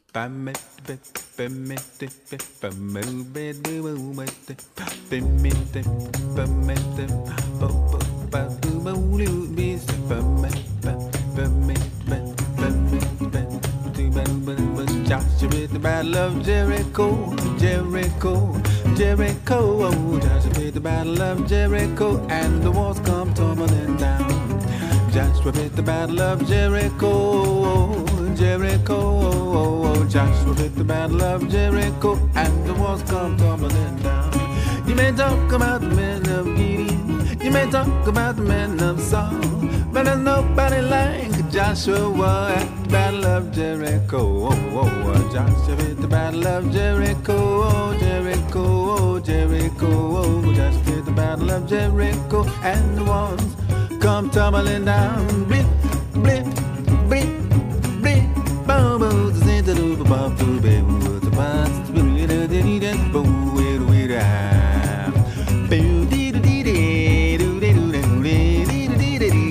Joshua at the battle of Jericho, Jericho, Jericho. Oh, Joshua at the battle of Jericho, and the walls come tumbling down. Joshua at the battle of Jericho, Jericho. Oh, Joshua at the battle of Jericho, and the walls come tumbling down. You may talk about the men of Gideon, you may talk about the men of Saul, but there's nobody like Joshua at the battle of Jericho. Oh, oh, oh, Joshua at the battle of Jericho, oh, Jericho, oh, Jericho, oh, Joshua at the battle of Jericho, and the walls come tumbling down. Blip, blip, blip, blip, boom, boom, the center of the bomb, the baby, the boss, the little ditty, that boom, wait, wait, ah, boom, dee, dee, dee, dee, doo, dee, doo, dee, dee, dee, dee, dee,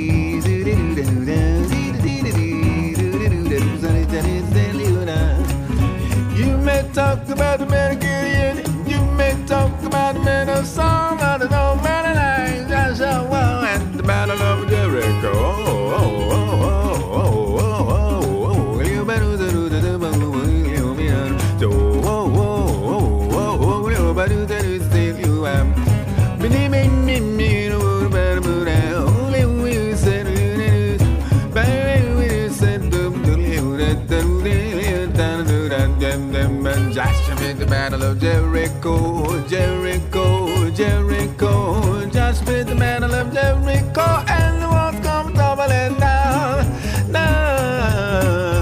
you may talk about the man of Gideon, you may talk about the man of song, I don't know, man of life, Joshua at the battle of Jericho. Oh, oh, oh, oh, oh, oh, oh, oh, you better do the do the do oh, oh, oh, oh, oh, you better do the you am. Me me me me no better but only we said it. Baby we said do do that do that them them Joshua at the battle of Jericho, Jericho, Jericho. Joshua at the battle of Jericho, and the walls come tumbling down, down.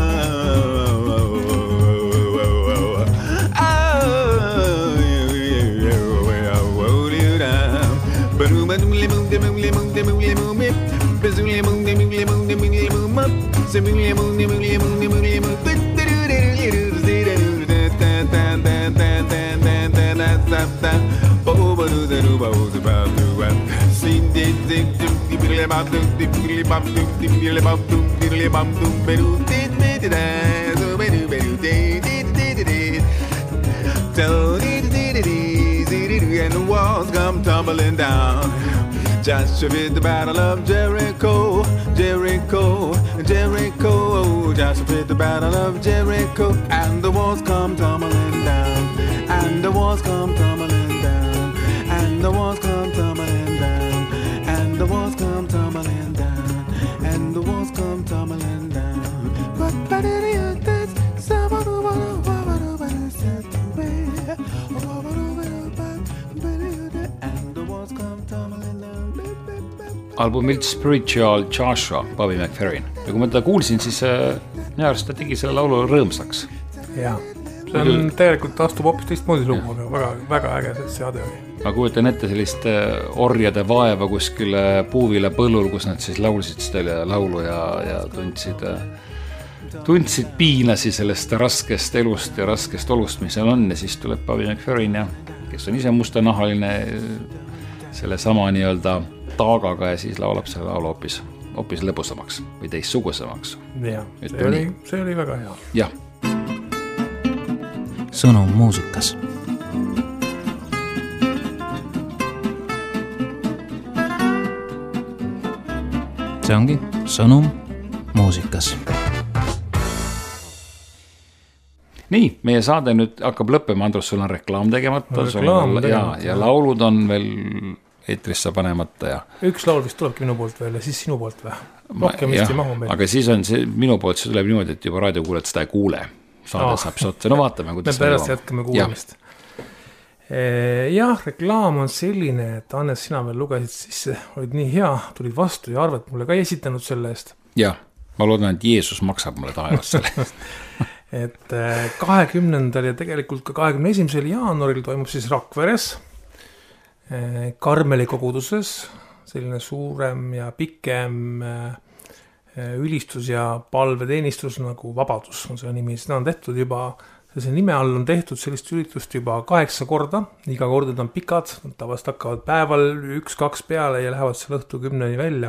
Oh, yeah, yeah, hold you down. But who but who moon the moon the moon the moon the moon me, presumably moon the moon the moon the moon the moon up, presumably moon the moon the moon the moon the moon. About the diddly bum dum diddly bum dum diddly bum dum bedu did did did so bedu bedu did did did so did did did and the walls come tumbling down. Joshua at the battle of Jericho, Jericho, Jericho. Joshua at the battle of Jericho, and the walls come tumbling down, and the walls come tumbling down, and the walls come tumbling down, and the walls come tumbling down, and the walls come tumbling down. But but it is this someone who wanna wanna wanna set to be, and the walls come albumilt Spiritual Joshua, Bobby McFerrin. Ja kui ma teda kuulsin, siis minu arust ta tegi selle laulu rõõmsaks. Jaa, see on tegelikult astub hoopis teistmoodi lugu, aga väga, väga äge see seade oli. Ma kujutan ette sellist orjade vaeva kuskil puuvile põllul, kus nad siis laulsid seda laulu ja, ja tundsid, tundsid piinasi sellest raskest elust ja raskest olust, mis seal on. Ja siis tuleb Bobby McFerrin, ja, kes on ise mustanahaline selle sama nii-öelda taagaga ja siis laulab selle laulu hoopis, hoopis lõbusamaks või teistsugusemaks. Jah, see oli, see oli väga hea. Jah. Sõnum muusikas. See ongi sõnum muusikas. Nii, meie saade nüüd hakkab lõppema, Andrus, sul on reklaam tegemata, reklaam sul on, ja, ja laulud on veel eetrisse panemata ja üks laul vist tulebki minu poolt veel ja siis sinu poolt või? Rohkem vist ei mahu meil. Aga siis on see, minu poolt see tuleb niimoodi, et juba raadiokuulajad seda ei kuule. Saade oh. saab sotse. No vaatame, kuidas me pärast jätkame kuulamist. Ja. Jah, reklaam on selline, et Annes, sina veel lugesid sisse, olid nii hea, tulid vastu ja arvet mulle ka esitanud selle eest. Jah, ma loodan, et Jeesus maksab mulle taevas selle eest. Et kahekümnendal ja tegelikult ka kahekümne esimesel jaanuaril toimub siis Rakveres Karmeli koguduses selline suurem ja pikem ülistus ja palveteenistus nagu Vabadus on see nimi. Seda on tehtud juba, see nime all on tehtud sellist üritust juba kaheksa korda, iga kord on pikad, tavast hakkavad päeval üks-kaks peale ja lähevad seal õhtu kümneni välja.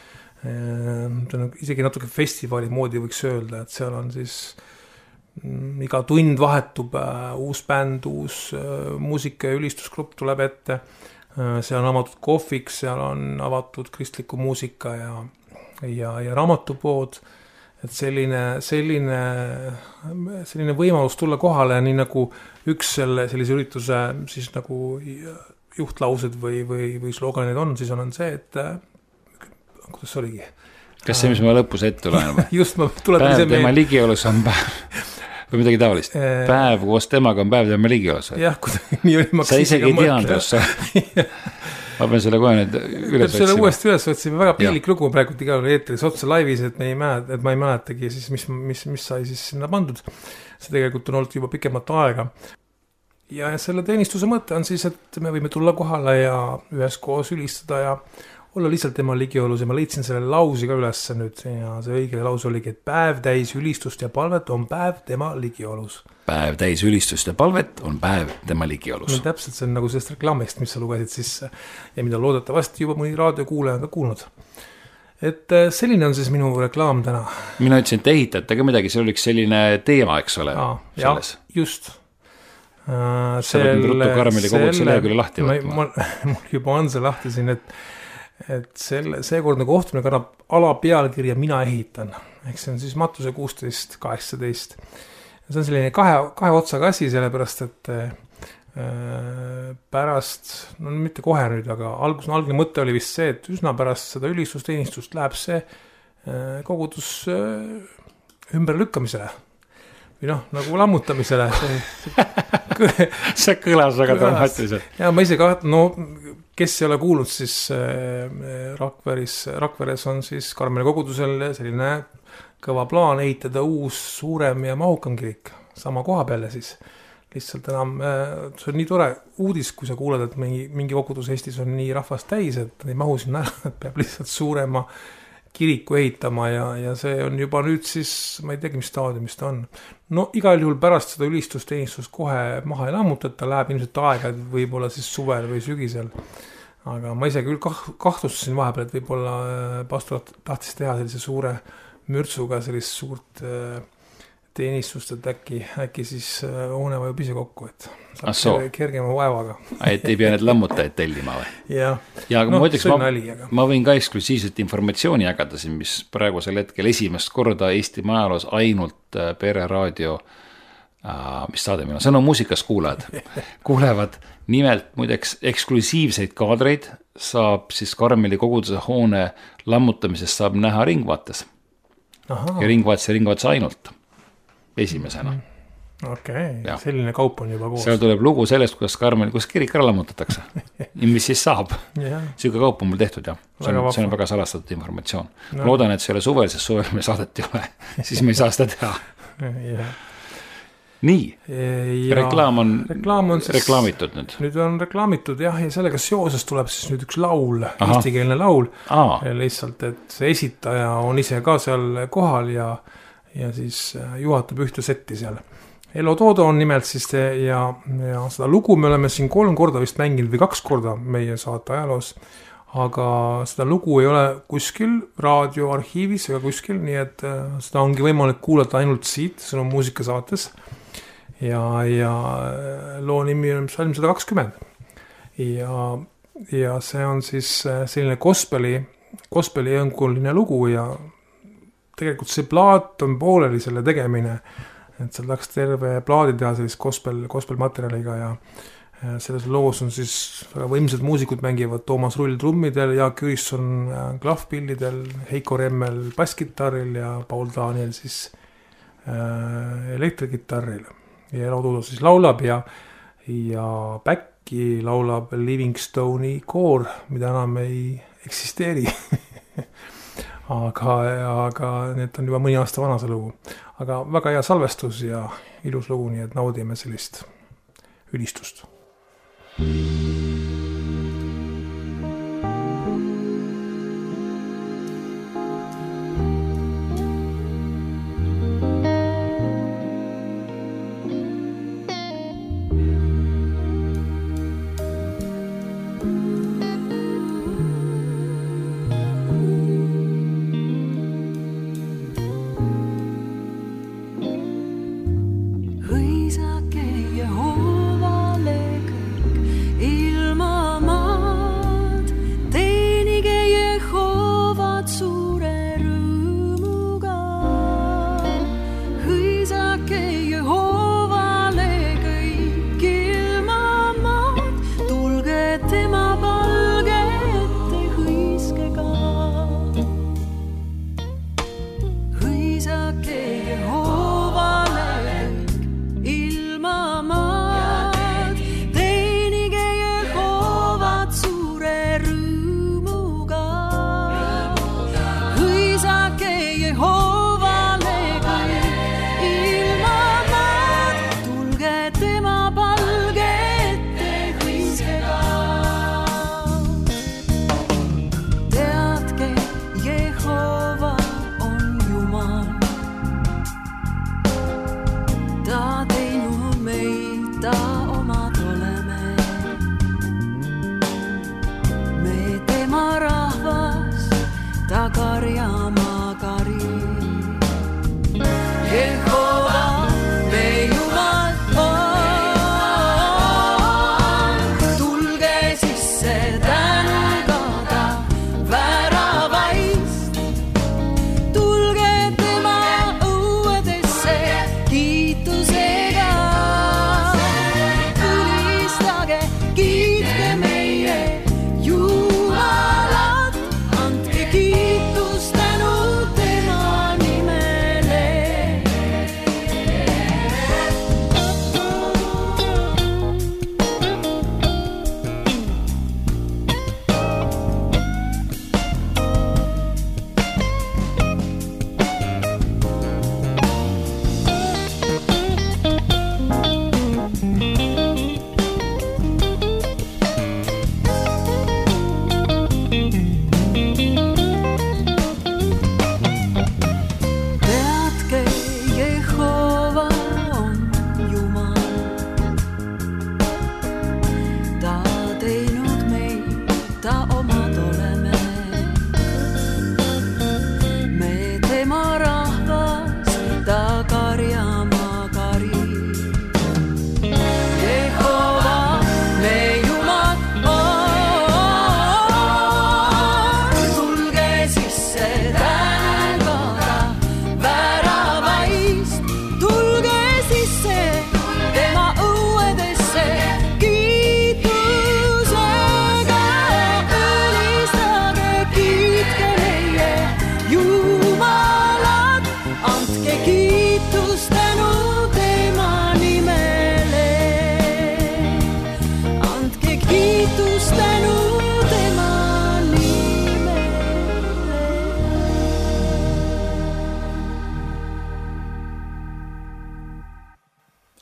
Isegi natuke festivali moodi võiks öelda, et seal on siis iga tund vahetub uus bänd, uus muusika ja ülistusgrupp tuleb ette. Seal on avatud kohvik, seal on avatud kristliku muusika ja, ja, ja raamatupood. Et selline, selline, selline võimalus tulla kohale, nii nagu üks selle, sellise ürituse siis nagu juhtlaused või, või, või sloganid on, siis on see, et kuidas see oligi? Kas see, mis ma lõpus ette loen? Just, ma tuletan päev ise tema meil... ligiolus on päev või midagi taolist. Päev koos temaga on päev tema ligiolus. Jah, kuidas nii oli. Sa isegi ei teandus. Ma pean selle kohe nüüd üles otsima. Selle uuesti üles otsime, väga piilik lugu praegu igal eetris otsa laivis, et, me ei mäleta, et ma ei mäletagi, siis, mis, mis, mis sai siis sinna pandud. See tegelikult on olnud juba pikemat aega. Ja selle teenistuse mõte on siis, et me võime tulla kohale ja ühes koos ülistada ja olla lihtsalt tema ligiolus ja ma leidsin selle lausi ka üles nüüd ja see õige laus oligi, et päev täis ülistust ja palvet on päev tema ligiolus. Päev täis ülistust ja palvet on päev tema ligiolus. No, täpselt, see on nagu sellest reklaamist, mis sa lugesid sisse ja mida loodetavasti juba mõni raadiokuulaja on ka kuulnud. Et selline on siis minu reklaam täna. Mina ütlesin, et ehitate ka midagi, see oli üks selline teema, eks ole? Aa, jah, just. Uh, sa võid nüüd ruttu Karmeli koguduse lehekülje lahti võtma. Mul juba on see lahti siin, et et selle, seekordne kohtumine kannab ala pealkirja Mina ehitan. Ehk see on siis Mattuse kuusteist kaheksateist. See on selline kahe, kahe otsaga asi, sellepärast, et äh, pärast, no mitte kohe nüüd, aga algus, algne mõte oli vist see, et üsna pärast seda ülistusteenistust läheb see äh, kogudus äh, ümber lükkamisele. Või noh, nagu lammutamisele. See, see kõlas väga dramaatiliselt. Ja ma ise ka, no kes ei ole kuulnud, siis Rakveres, Rakveres on siis Karmeli kogudusel selline kõva plaan ehitada uus, suurem ja mahukam kirik. Sama koha peale siis. Lihtsalt enam, see on nii tore uudis, kui sa kuuled, et mingi, mingi kogudus Eestis on nii rahvast täis, et ei mahu sinna ära, et peab lihtsalt suurema kiriku ehitama ja, ja see on juba nüüd siis, ma ei teagi, mis staadiumist on. No igal juhul pärast seda ülistusteenistust kohe maha ei lammutata, läheb ilmselt aega, võib-olla siis suvel või sügisel. Aga ma ise küll kahtlustasin vahepeal, et võib-olla pastor tahtis teha sellise suure mürtsuga sellist suurt teenistust, et äkki, äkki siis hoone vajub ise kokku, et saab kergema vaevaga. Et ei pea need lammutajaid tellima või? Ja, ja no ma, ütleks, see on ma, nali, aga ma võin ka eksklusiivset informatsiooni jagada siin, mis praegusel hetkel esimest korda Eesti majaloos ainult Pere Raadio, mis saade meil on, Sõnum muusikas kuulajad, kuulevad nimelt muideks eksklusiivseid kaadreid saab siis Karmeli koguduse hoone lammutamisest saab näha Ringvaates. Aha. Ja Ringvaates ja Ringvaates ainult esimesena. okei okay., selline kaup on juba koos. Seal tuleb lugu sellest, kuidas Karmel, kus kirik ära lammutatakse ja mis siis saab. Siuke kaup on mul tehtud ja see on, see on väga salastatud informatsioon. No. Loodan, et see ei ole suvel, sest suvel me saadet ei ole, siis me ei saa seda teha. Yeah. Nii, ja reklaam on, reklaam on siis, reklaamitud nüüd. Nüüd on reklaamitud jah, ja sellega seoses tuleb siis nüüd üks laul, eestikeelne laul. Aa. Lihtsalt, et see esitaja on ise ka seal kohal ja, ja siis juhatab ühte setti seal. Elo Toodo on nimelt siis te, ja, ja seda lugu me oleme siin kolm korda vist mänginud või kaks korda meie saate ajaloos, aga seda lugu ei ole kuskil raadioarhiivis ega kuskil, nii et seda ongi võimalik kuulata ainult siit, see on muusikasaates ja, ja loo nimi on Salm sada kakskümmend ja, ja see on siis selline gospeli, gospeli õnguline lugu ja tegelikult see plaat on pooleli selle tegemine, et seal tahaks terve plaadi teha sellist gospel, gospel materjaliga ja selles loos on siis väga võimsad muusikud mängivad Toomas Rull trummidel, Jaak Jürisson klahvpillidel, Heiko Remmel basskitarril ja Paul Daniel siis äh, elektrikitarril. Ja Elo Toodo siis laulab ja, ja backi laulab Livingstone'i koor, mida enam ei eksisteeri. aga, aga need on juba mõni aasta vana see lugu. Aga väga hea salvestus ja ilus lugu, nii et naudime sellist ülistust. Hõisake ja hoovale kõik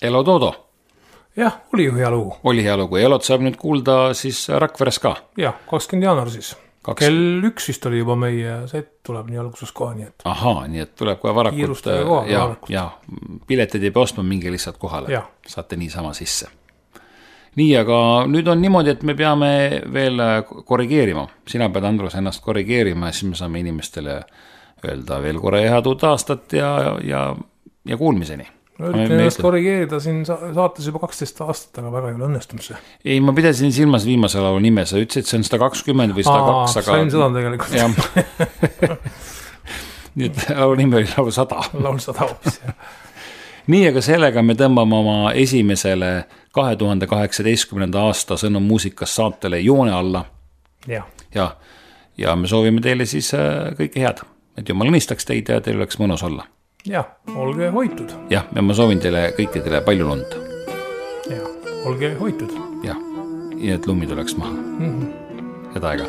Elo Todo. jah, oli ju hea lugu. Oli hea lugu. Elot saab nüüd kuulda siis Rakveres ka. jah, kakskümmend jaanuar siis. Kaks... kell üks vist oli juba meie set tuleb nii alguses koha, nii et. Ahaa, nii et tuleb kohe varakult. Ja, ja piletid ei pea ostma, mingi lihtsalt kohale. Ja. Saate niisama sisse. Nii, aga nüüd on niimoodi, et me peame veel korrigeerima. Sina pead, Andrus, ennast korrigeerima ja siis me saame inimestele öelda veel korra head uut aastat ja, ja, ja kuulmiseni. No, üritan ennast korrigeerida siin saates juba kaksteist aastat, aga väga ei ole õnnestunud see. Ei, ma pidasin silmas viimase laulu nime, sa ütlesid, see on sada kakskümmend või sada kaks, aga... sain seda tegelikult. Nii et laulu nime oli laul sada. Laul sada hoopis, jah. Nii, aga sellega me tõmbame oma esimesele kahe tuhande kaheksateistkümnenda aasta Sõnum muusikas saatele joone alla. Ja. Ja, ja me soovime teile siis kõike head, et jumal õnnistaks teid ja teil oleks mõnus olla. Jah, olge hoitud. Jah, ja ma soovin teile kõikidele palju lund. Jah, olge hoitud. Jah, ja et lumi tuleks maha. Mm-hmm. Head aega.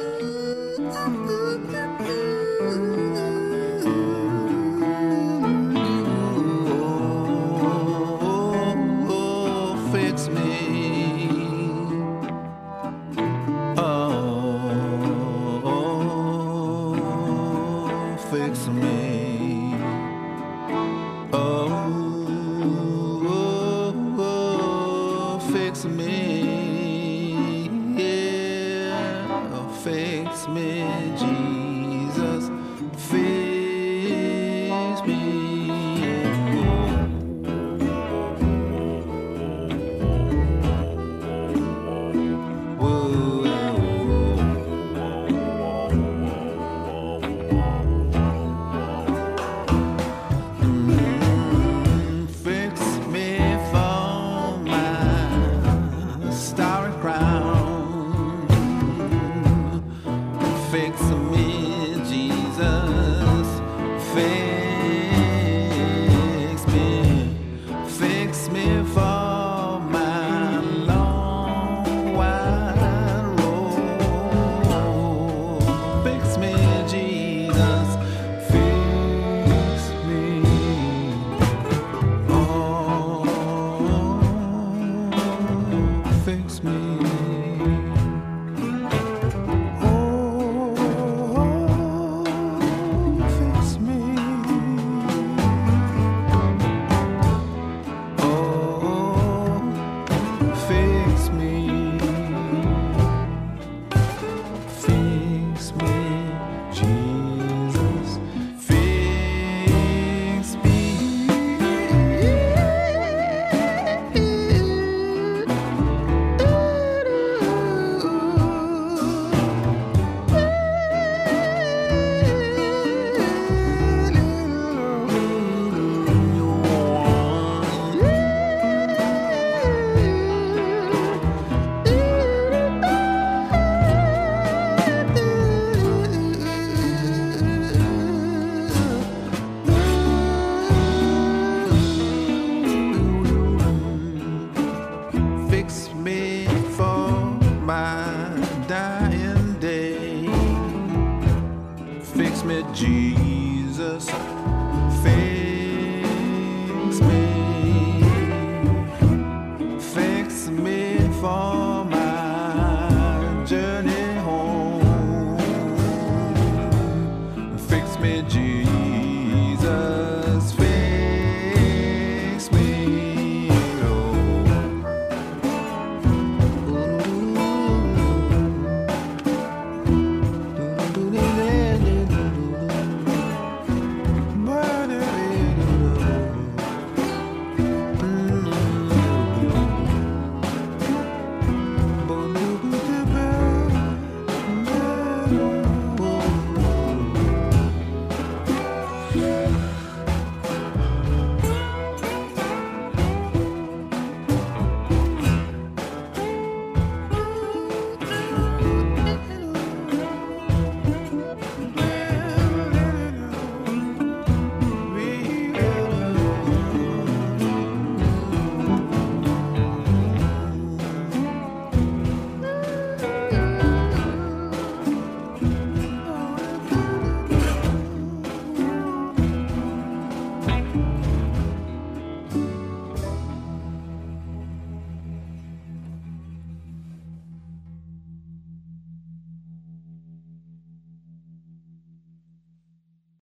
Fix me for my journey.